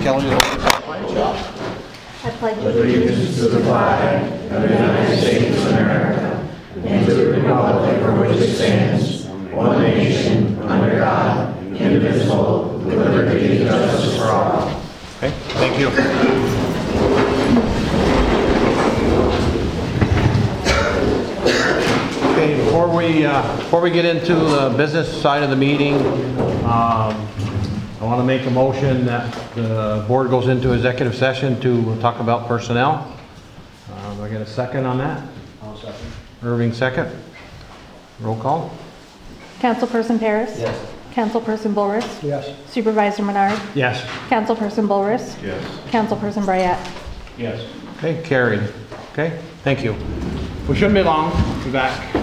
Kelly to hold us up. I pledge allegiance to the flag of the United States of America and to the republic for which it stands, one nation, under God, indivisible, with liberty and justice for all. Okay, thank you. Okay, before we get into the business side of the meeting, I want to make a motion that the board goes into executive session to talk about personnel. Do I get a second on that? I'll second. Irving, second. Roll call. Councilperson Paris? Yes. Councilperson Bullrush? Yes. Supervisor Menard? Yes. Councilperson Bullrush? Yes. Councilperson Bryant? Yes. Okay, carried. Okay, thank you. We shouldn't be long. Be back.